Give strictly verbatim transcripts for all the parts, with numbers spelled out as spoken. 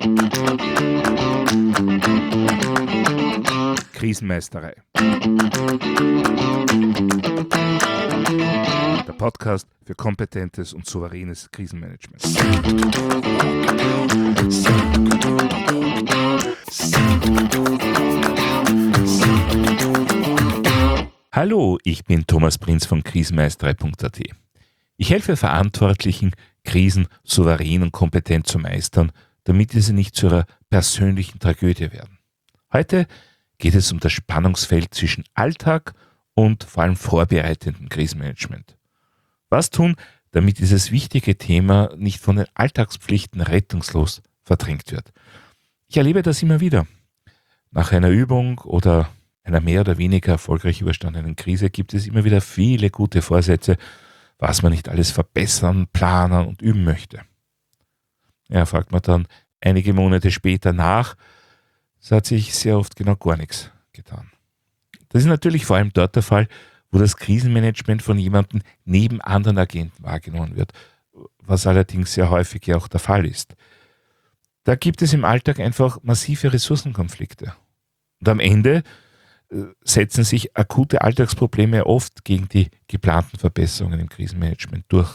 Krisenmeisterei. Der Podcast für kompetentes und souveränes Krisenmanagement. Hallo, ich bin Thomas Prinz von krisenmeisterei punkt a t. Ich helfe Verantwortlichen, Krisen souverän und kompetent zu meistern, damit diese nicht zu ihrer persönlichen Tragödie werden. Heute geht es um das Spannungsfeld zwischen Alltag und vor allem vorbereitendem Krisenmanagement. Was tun, damit dieses wichtige Thema nicht von den Alltagspflichten rettungslos verdrängt wird? Ich erlebe das immer wieder. Nach einer Übung oder einer mehr oder weniger erfolgreich überstandenen Krise gibt es immer wieder viele gute Vorsätze, was man nicht alles verbessern, planen und üben möchte. Ja, fragt man dann einige Monate später nach, so hat sich sehr oft genau gar nichts getan. Das ist natürlich vor allem dort der Fall, wo das Krisenmanagement von jemandem neben anderen Agenten wahrgenommen wird, was allerdings sehr häufig ja auch der Fall ist. Da gibt es im Alltag einfach massive Ressourcenkonflikte. Und am Ende äh, setzen sich akute Alltagsprobleme oft gegen die geplanten Verbesserungen im Krisenmanagement durch.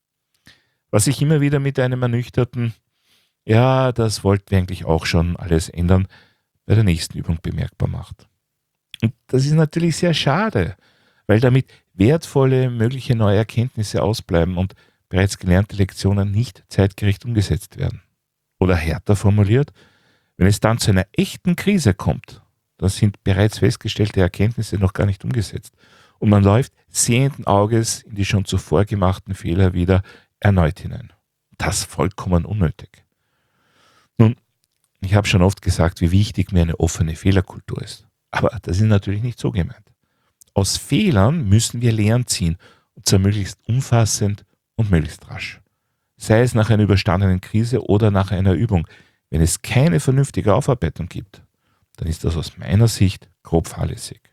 Was sich immer wieder mit einem ernüchterten, ja, das wollten wir eigentlich auch schon alles ändern, bei der nächsten Übung bemerkbar macht. Und das ist natürlich sehr schade, weil damit wertvolle mögliche neue Erkenntnisse ausbleiben und bereits gelernte Lektionen nicht zeitgerecht umgesetzt werden. Oder härter formuliert, wenn es dann zu einer echten Krise kommt, dann sind bereits festgestellte Erkenntnisse noch gar nicht umgesetzt und man läuft sehenden Auges in die schon zuvor gemachten Fehler wieder erneut hinein. Das vollkommen unnötig. Nun, ich habe schon oft gesagt, wie wichtig mir eine offene Fehlerkultur ist. Aber das ist natürlich nicht so gemeint. Aus Fehlern müssen wir Lehren ziehen, und zwar möglichst umfassend und möglichst rasch. Sei es nach einer überstandenen Krise oder nach einer Übung. Wenn es keine vernünftige Aufarbeitung gibt, dann ist das aus meiner Sicht grob fahrlässig.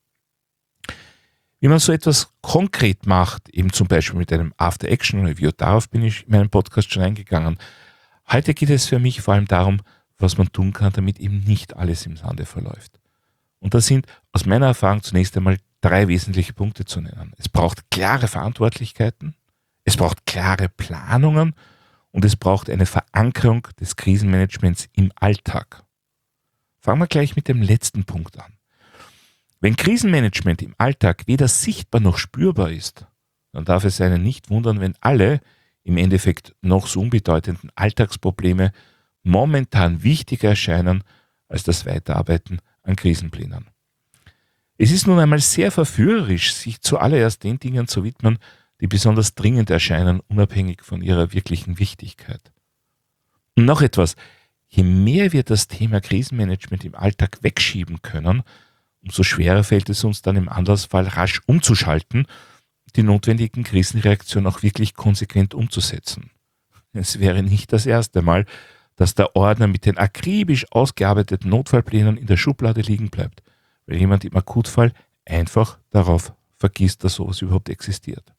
Wie man so etwas konkret macht, eben zum Beispiel mit einem After-Action-Review, darauf bin ich in meinem Podcast schon eingegangen. Heute geht es für mich vor allem darum, was man tun kann, damit eben nicht alles im Sande verläuft. Und da sind aus meiner Erfahrung zunächst einmal drei wesentliche Punkte zu nennen. Es braucht klare Verantwortlichkeiten, es braucht klare Planungen und es braucht eine Verankerung des Krisenmanagements im Alltag. Fangen wir gleich mit dem letzten Punkt an. Wenn Krisenmanagement im Alltag weder sichtbar noch spürbar ist, dann darf es einen nicht wundern, wenn alle im Endeffekt noch so unbedeutenden Alltagsprobleme momentan wichtiger erscheinen als das Weiterarbeiten an Krisenplänen. Es ist nun einmal sehr verführerisch, sich zuallererst den Dingen zu widmen, die besonders dringend erscheinen, unabhängig von ihrer wirklichen Wichtigkeit. Und noch etwas, je mehr wir das Thema Krisenmanagement im Alltag wegschieben können, umso schwerer fällt es uns dann im Andersfall rasch umzuschalten, die notwendigen Krisenreaktionen auch wirklich konsequent umzusetzen. Es wäre nicht das erste Mal, dass der Ordner mit den akribisch ausgearbeiteten Notfallplänen in der Schublade liegen bleibt, weil jemand im Akutfall einfach darauf vergisst, dass sowas überhaupt existiert.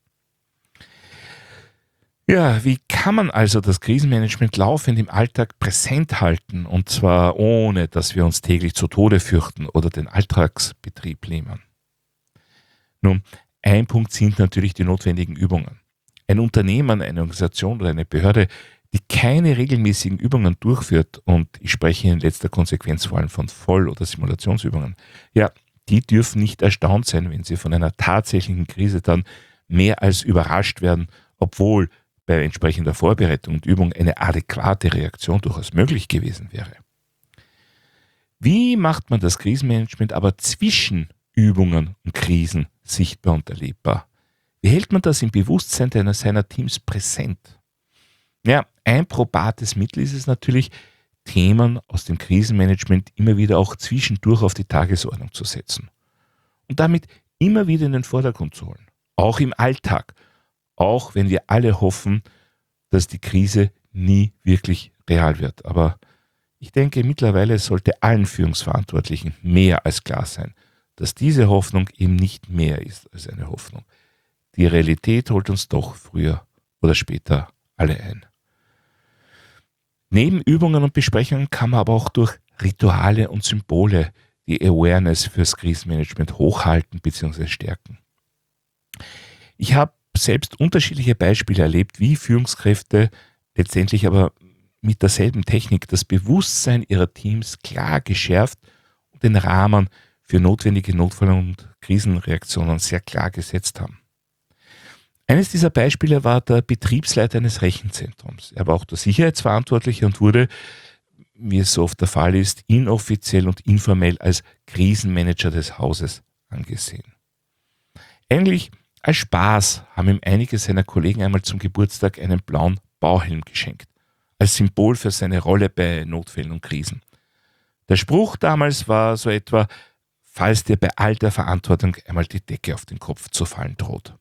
Ja, wie kann man also das Krisenmanagement laufend im Alltag präsent halten, und zwar ohne, dass wir uns täglich zu Tode fürchten oder den Alltagsbetrieb lähmen? Nun, ein Punkt sind natürlich die notwendigen Übungen. Ein Unternehmen, eine Organisation oder eine Behörde, die keine regelmäßigen Übungen durchführt, und ich spreche in letzter Konsequenz vor allem von Voll- oder Simulationsübungen, ja, die dürfen nicht erstaunt sein, wenn sie von einer tatsächlichen Krise dann mehr als überrascht werden, obwohl bei entsprechender Vorbereitung und Übung eine adäquate Reaktion durchaus möglich gewesen wäre. Wie macht man das Krisenmanagement aber zwischen Übungen und Krisen sichtbar und erlebbar? Wie hält man das im Bewusstsein deiner, seiner Teams präsent? Ja, ein probates Mittel ist es natürlich, Themen aus dem Krisenmanagement immer wieder auch zwischendurch auf die Tagesordnung zu setzen und damit immer wieder in den Vordergrund zu holen. Auch im Alltag, auch wenn wir alle hoffen, dass die Krise nie wirklich real wird. Aber ich denke, mittlerweile sollte allen Führungsverantwortlichen mehr als klar sein, dass diese Hoffnung eben nicht mehr ist als eine Hoffnung. Die Realität holt uns doch früher oder später alle ein. Neben Übungen und Besprechungen kann man aber auch durch Rituale und Symbole die Awareness fürs Krisenmanagement hochhalten bzw. stärken. Ich habe selbst unterschiedliche Beispiele erlebt, wie Führungskräfte letztendlich aber mit derselben Technik das Bewusstsein ihrer Teams klar geschärft und den Rahmen für notwendige Notfall- und Krisenreaktionen sehr klar gesetzt haben. Eines dieser Beispiele war der Betriebsleiter eines Rechenzentrums. Er war auch der Sicherheitsverantwortliche und wurde, wie es so oft der Fall ist, inoffiziell und informell als Krisenmanager des Hauses angesehen. Eigentlich als Spaß haben ihm einige seiner Kollegen einmal zum Geburtstag einen blauen Bauhelm geschenkt, als Symbol für seine Rolle bei Notfällen und Krisen. Der Spruch damals war so etwa: Falls dir bei all der Verantwortung einmal die Decke auf den Kopf zu fallen droht.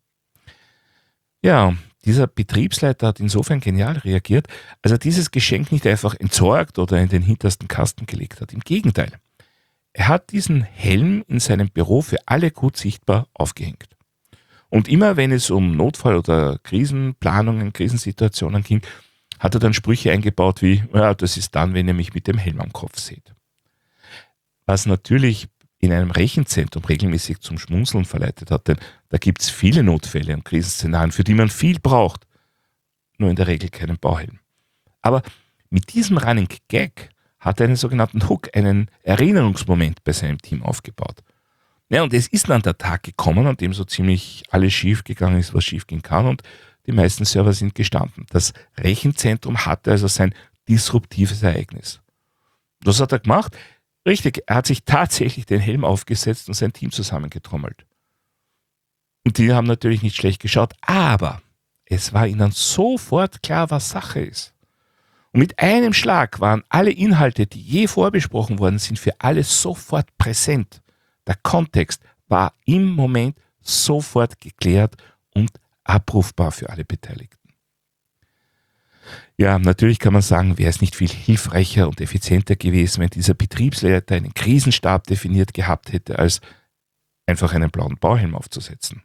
Ja, dieser Betriebsleiter hat insofern genial reagiert, als er dieses Geschenk nicht einfach entsorgt oder in den hintersten Kasten gelegt hat. Im Gegenteil, er hat diesen Helm in seinem Büro für alle gut sichtbar aufgehängt. Und immer wenn es um Notfall- oder Krisenplanungen, Krisensituationen ging, hat er dann Sprüche eingebaut wie: Ja, das ist dann, wenn ihr mich mit dem Helm am Kopf seht. Was natürlich in einem Rechenzentrum regelmäßig zum Schmunzeln verleitet hat, denn da gibt es viele Notfälle und Krisenszenarien, für die man viel braucht, nur in der Regel keinen Bauhelm. Aber mit diesem Running Gag hat er einen sogenannten Hook, einen Erinnerungsmoment bei seinem Team aufgebaut. Ja, und es ist dann der Tag gekommen, an dem so ziemlich alles schief gegangen ist, was schief gehen kann, und die meisten Server sind gestanden. Das Rechenzentrum hatte also sein disruptives Ereignis. Was hat er gemacht? Richtig, er hat sich tatsächlich den Helm aufgesetzt und sein Team zusammengetrommelt. Und die haben natürlich nicht schlecht geschaut, aber es war ihnen sofort klar, was Sache ist. Und mit einem Schlag waren alle Inhalte, die je vorbesprochen worden sind, für alle sofort präsent. Der Kontext war im Moment sofort geklärt und abrufbar für alle Beteiligten. Ja, natürlich kann man sagen, wäre es nicht viel hilfreicher und effizienter gewesen, wenn dieser Betriebsleiter einen Krisenstab definiert gehabt hätte, als einfach einen blauen Bauhelm aufzusetzen.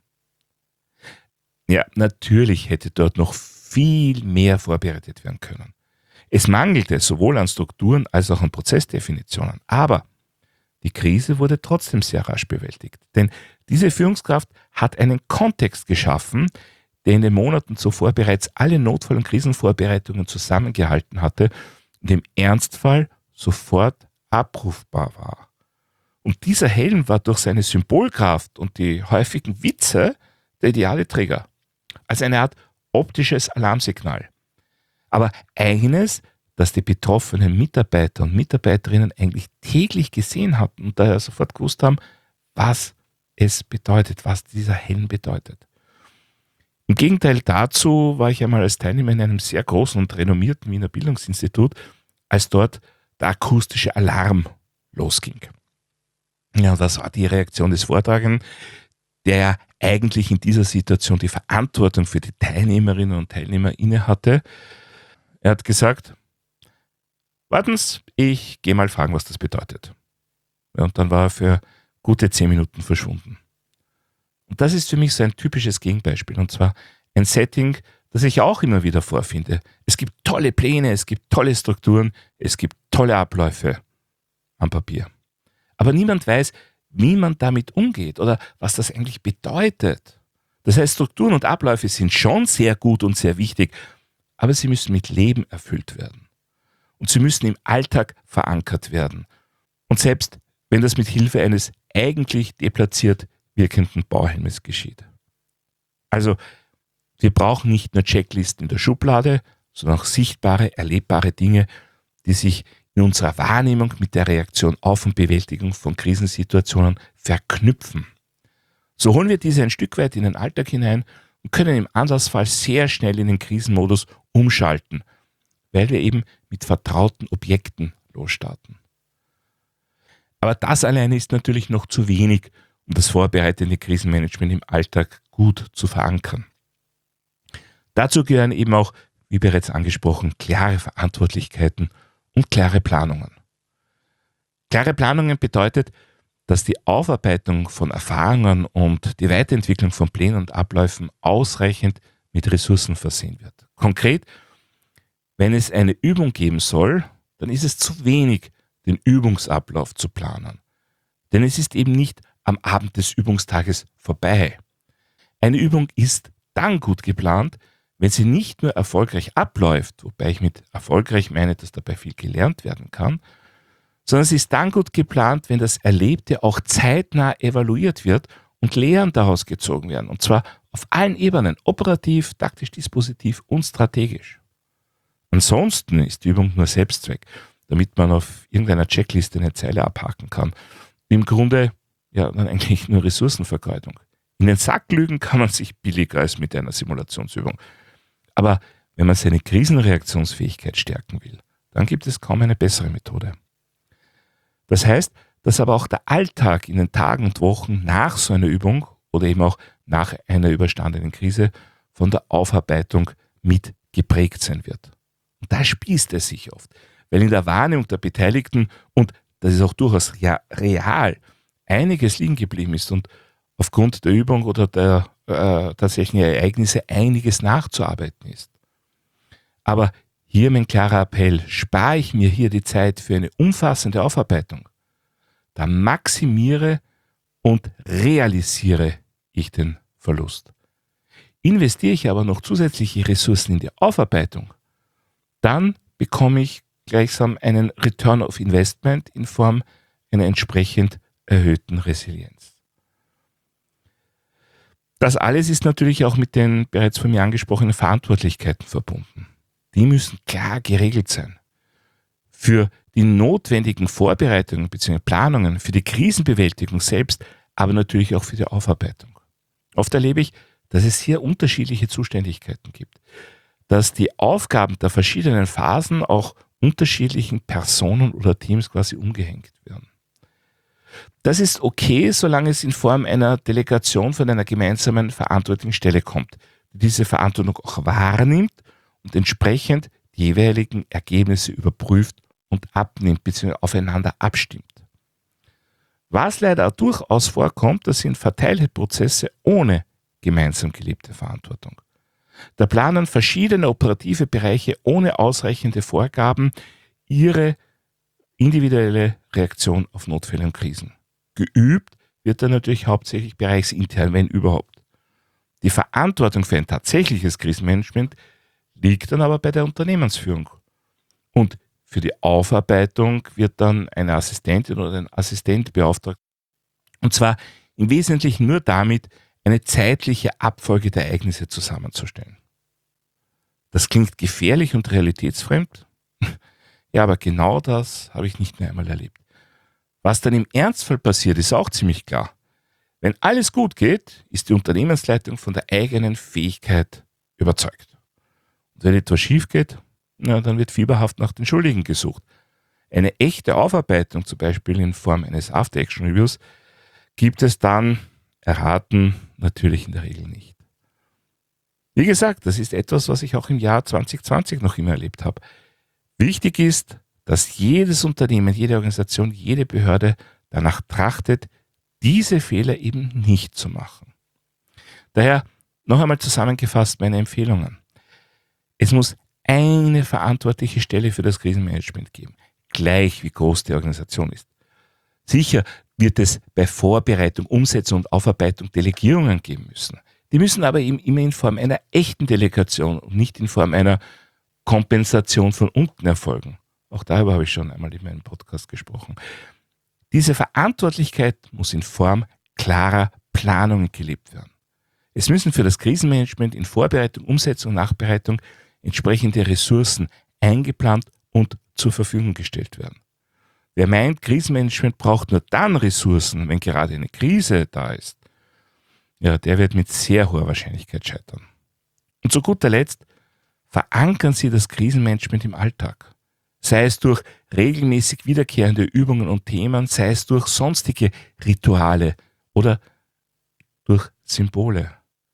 Ja, natürlich hätte dort noch viel mehr vorbereitet werden können. Es mangelte sowohl an Strukturen als auch an Prozessdefinitionen, aber die Krise wurde trotzdem sehr rasch bewältigt, denn diese Führungskraft hat einen Kontext geschaffen, der in den Monaten zuvor bereits alle Notfall- und Krisenvorbereitungen zusammengehalten hatte und im Ernstfall sofort abrufbar war. Und dieser Helm war durch seine Symbolkraft und die häufigen Witze der ideale Träger, als eine Art optisches Alarmsignal. Aber eines, das die betroffenen Mitarbeiter und Mitarbeiterinnen eigentlich täglich gesehen hatten und daher sofort gewusst haben, was es bedeutet, was dieser Helm bedeutet. Im Gegenteil dazu war ich einmal als Teilnehmer in einem sehr großen und renommierten Wiener Bildungsinstitut, als dort der akustische Alarm losging. Ja, das war die Reaktion des Vortragenden, der eigentlich in dieser Situation die Verantwortung für die Teilnehmerinnen und Teilnehmer inne hatte. Er hat gesagt: Warten Sie, ich gehe mal fragen, was das bedeutet. Ja, und dann war er für gute zehn Minuten verschwunden. Und das ist für mich so ein typisches Gegenbeispiel, und zwar ein Setting, das ich auch immer wieder vorfinde. Es gibt tolle Pläne, es gibt tolle Strukturen, es gibt tolle Abläufe am Papier. Aber niemand weiß, wie man damit umgeht oder was das eigentlich bedeutet. Das heißt, Strukturen und Abläufe sind schon sehr gut und sehr wichtig, aber sie müssen mit Leben erfüllt werden. Und sie müssen im Alltag verankert werden. Und selbst wenn das mit Hilfe eines eigentlich deplatziert wirkenden Bauhelmes geschieht. Also, wir brauchen nicht nur Checklisten in der Schublade, sondern auch sichtbare, erlebbare Dinge, die sich in unserer Wahrnehmung mit der Reaktion auf und Bewältigung von Krisensituationen verknüpfen. So holen wir diese ein Stück weit in den Alltag hinein und können im Anlassfall sehr schnell in den Krisenmodus umschalten, weil wir eben mit vertrauten Objekten losstarten. Aber das alleine ist natürlich noch zu wenig, um das vorbereitende Krisenmanagement im Alltag gut zu verankern. Dazu gehören eben auch, wie bereits angesprochen, klare Verantwortlichkeiten und klare Planungen. Klare Planungen bedeutet, dass die Aufarbeitung von Erfahrungen und die Weiterentwicklung von Plänen und Abläufen ausreichend mit Ressourcen versehen wird. Konkret, Wenn es eine Übung geben soll, dann ist es zu wenig, den Übungsablauf zu planen. Denn es ist eben nicht am Abend des Übungstages vorbei. Eine Übung ist dann gut geplant, wenn sie nicht nur erfolgreich abläuft, wobei ich mit erfolgreich meine, dass dabei viel gelernt werden kann, sondern sie ist dann gut geplant, wenn das Erlebte auch zeitnah evaluiert wird und Lehren daraus gezogen werden. Und zwar auf allen Ebenen, operativ, taktisch, dispositiv und strategisch. Ansonsten ist die Übung nur Selbstzweck, damit man auf irgendeiner Checkliste eine Zeile abhaken kann. Im Grunde ja dann eigentlich nur Ressourcenvergeudung. In den Sack lügen kann man sich billiger als mit einer Simulationsübung. Aber wenn man seine Krisenreaktionsfähigkeit stärken will, dann gibt es kaum eine bessere Methode. Das heißt, dass aber auch der Alltag in den Tagen und Wochen nach so einer Übung oder eben auch nach einer überstandenen Krise von der Aufarbeitung mit geprägt sein wird. Und da spießt es sich oft, weil in der Wahrnehmung der Beteiligten, und das ist auch durchaus ja real, einiges liegen geblieben ist und aufgrund der Übung oder der äh, tatsächlichen Ereignisse einiges nachzuarbeiten ist. Aber hier mein klarer Appell, spare ich mir hier die Zeit für eine umfassende Aufarbeitung, dann maximiere und realisiere ich den Verlust. Investiere ich aber noch zusätzliche Ressourcen in die Aufarbeitung, dann bekomme ich gleichsam einen Return of Investment in Form einer entsprechend erhöhten Resilienz. Das alles ist natürlich auch mit den bereits von mir angesprochenen Verantwortlichkeiten verbunden. Die müssen klar geregelt sein. Für die notwendigen Vorbereitungen bzw. Planungen, für die Krisenbewältigung selbst, aber natürlich auch für die Aufarbeitung. Oft erlebe ich, dass es hier unterschiedliche Zuständigkeiten gibt, dass die Aufgaben der verschiedenen Phasen auch unterschiedlichen Personen oder Teams quasi umgehängt werden. Das ist okay, solange es in Form einer Delegation von einer gemeinsamen verantwortlichen Stelle kommt, die diese Verantwortung auch wahrnimmt und entsprechend die jeweiligen Ergebnisse überprüft und abnimmt bzw. aufeinander abstimmt. Was leider durchaus vorkommt, das sind verteilte Prozesse ohne gemeinsam gelebte Verantwortung. Da planen verschiedene operative Bereiche ohne ausreichende Vorgaben ihre individuelle Reaktion auf Notfälle und Krisen. Geübt wird dann natürlich hauptsächlich bereichsintern, wenn überhaupt. Die Verantwortung für ein tatsächliches Krisenmanagement liegt dann aber bei der Unternehmensführung. Und für die Aufarbeitung wird dann eine Assistentin oder ein Assistent beauftragt. Und zwar im Wesentlichen nur damit, eine zeitliche Abfolge der Ereignisse zusammenzustellen. Das klingt gefährlich und realitätsfremd. Ja, aber genau das habe ich nicht mehr einmal erlebt. Was dann im Ernstfall passiert, ist auch ziemlich klar. Wenn alles gut geht, ist die Unternehmensleitung von der eigenen Fähigkeit überzeugt. Und wenn etwas schief geht, na, dann wird fieberhaft nach den Schuldigen gesucht. Eine echte Aufarbeitung, zum Beispiel in Form eines After-Action-Reviews, gibt es dann, erraten, natürlich in der Regel nicht. Wie gesagt, das ist etwas, was ich auch im Jahr zwanzig zwanzig noch immer erlebt habe. Wichtig ist, dass jedes Unternehmen, jede Organisation, jede Behörde danach trachtet, diese Fehler eben nicht zu machen. Daher noch einmal zusammengefasst meine Empfehlungen. Es muss eine verantwortliche Stelle für das Krisenmanagement geben, gleich wie groß die Organisation ist. Sicher wird es bei Vorbereitung, Umsetzung und Aufarbeitung Delegierungen geben müssen. Die müssen aber eben immer in Form einer echten Delegation und nicht in Form einer Kompensation von unten erfolgen. Auch darüber habe ich schon einmal in meinem Podcast gesprochen. Diese Verantwortlichkeit muss in Form klarer Planungen gelebt werden. Es müssen für das Krisenmanagement in Vorbereitung, Umsetzung und Nachbereitung entsprechende Ressourcen eingeplant und zur Verfügung gestellt werden. Wer meint, Krisenmanagement braucht nur dann Ressourcen, wenn gerade eine Krise da ist, ja, der wird mit sehr hoher Wahrscheinlichkeit scheitern. Und zu guter Letzt, verankern Sie das Krisenmanagement im Alltag. Sei es durch regelmäßig wiederkehrende Übungen und Themen, sei es durch sonstige Rituale oder durch Symbole.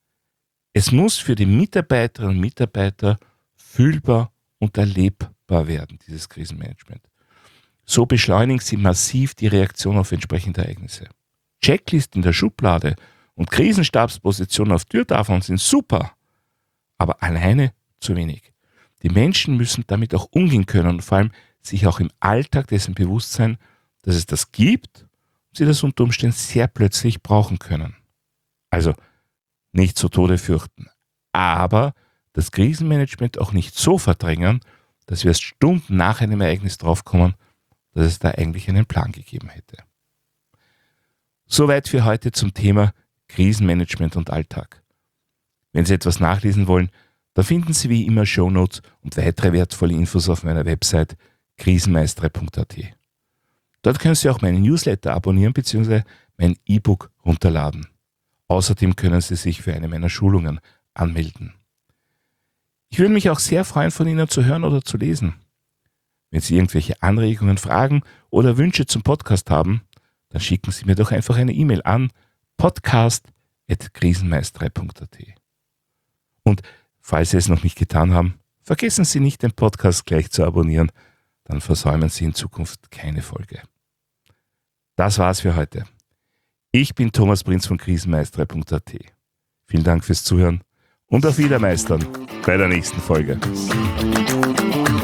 Es muss für die Mitarbeiterinnen und Mitarbeiter fühlbar und erlebbar werden, dieses Krisenmanagement. So beschleunigen Sie massiv die Reaktion auf entsprechende Ereignisse. Checklisten in der Schublade und Krisenstabspositionen auf Türtafeln sind super, aber alleine zu wenig. Die Menschen müssen damit auch umgehen können und vor allem sich auch im Alltag dessen bewusst sein, dass es das gibt und sie das unter Umständen sehr plötzlich brauchen können. Also nicht zu Tode fürchten, aber das Krisenmanagement auch nicht so verdrängen, dass wir erst Stunden nach einem Ereignis draufkommen, dass es da eigentlich einen Plan gegeben hätte. Soweit für heute zum Thema Krisenmanagement und Alltag. Wenn Sie etwas nachlesen wollen, da finden Sie wie immer Shownotes und weitere wertvolle Infos auf meiner Website krisenmeistere punkt a t. Dort können Sie auch meinen Newsletter abonnieren bzw. mein E-Book runterladen. Außerdem können Sie sich für eine meiner Schulungen anmelden. Ich würde mich auch sehr freuen, von Ihnen zu hören oder zu lesen. Wenn Sie irgendwelche Anregungen, Fragen oder Wünsche zum Podcast haben, dann schicken Sie mir doch einfach eine E-Mail an podcast at krisenmeistere punkt a t. Und falls Sie es noch nicht getan haben, vergessen Sie nicht, den Podcast gleich zu abonnieren, dann versäumen Sie in Zukunft keine Folge. Das war's für heute. Ich bin Thomas Prinz von krisenmeistere punkt a t. Vielen Dank fürs Zuhören und auf Wiedermeistern bei der nächsten Folge.